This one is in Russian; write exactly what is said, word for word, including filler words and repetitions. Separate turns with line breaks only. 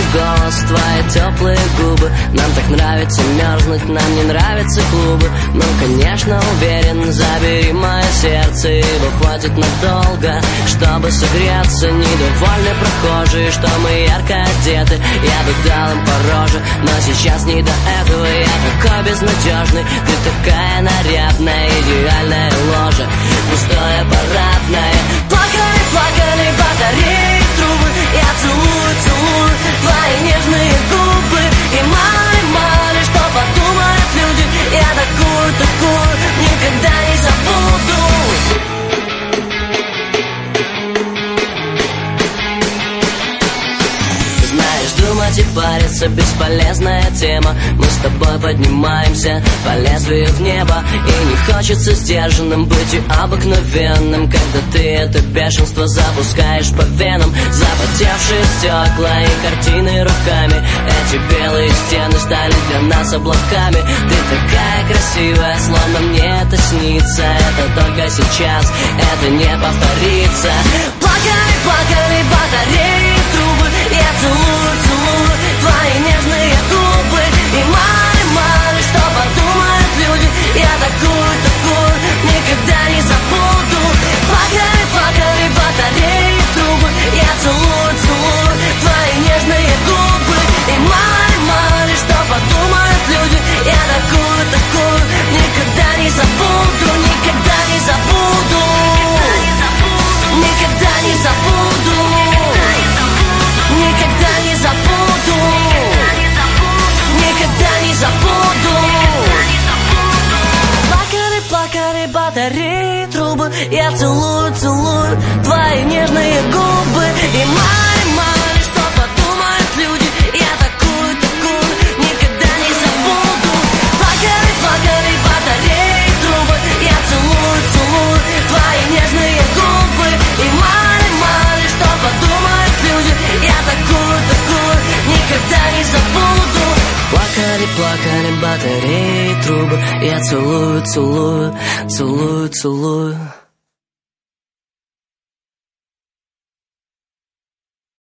голос, твои теплые губы. Нам так нравится мерзнуть, нам не нравятся клубы. Ну, конечно, уверен, забери мое сердце, его хватит надолго, чтобы согреться. Недовольны прохожие, что мы ярко одеты. Я бы дал им по роже, но сейчас не до этого. Я такой безнадежный, ты такая нарядная, идеальная ложа, пустое парадное. Плакали, плакали батареи, трубы. Я целую, целую твои нежные губы. И мало ли, мало ли, что подумают люди. Я такую, такую никогда не забуду. Думать и париться — бесполезная тема. Мы с тобой поднимаемся по лезвию в небо. И не хочется сдержанным быть и обыкновенным, когда ты это бешенство запускаешь по венам. Запотевшие стекла и картины руками, эти белые стены стали для нас облаками. Ты такая красивая, словно мне это снится. Это только сейчас, это не повторится. Плакали, плакали батареи, трубы. Я целую, целую твои нежные губы. И мало ли, мало ли, что подумают люди. Я такую, такую никогда не забуду. Плакали, плакали батареи, трубы. Я целую, целую твои нежные губы. И мало ли, мало ли, что подумают люди. Я такую, такую никогда не забуду. Никогда не забуду. Никогда не забуду. Никогда не забуду. Никогда не забуду. Плакали, плакали батареи, трубы. Я целую, целую твои нежные губы. И мало ли, мало ли, что подумают люди. Я такую, такую никогда не забуду. Плакали, плакали батареи, трубы. Я целую, целую твои нежные губы. И мало ли, мало ли, что подумают люди. Я такую, такую никогда не забуду. Плакали, плакали батареи, трубы. Я целую, целую, целую, целую.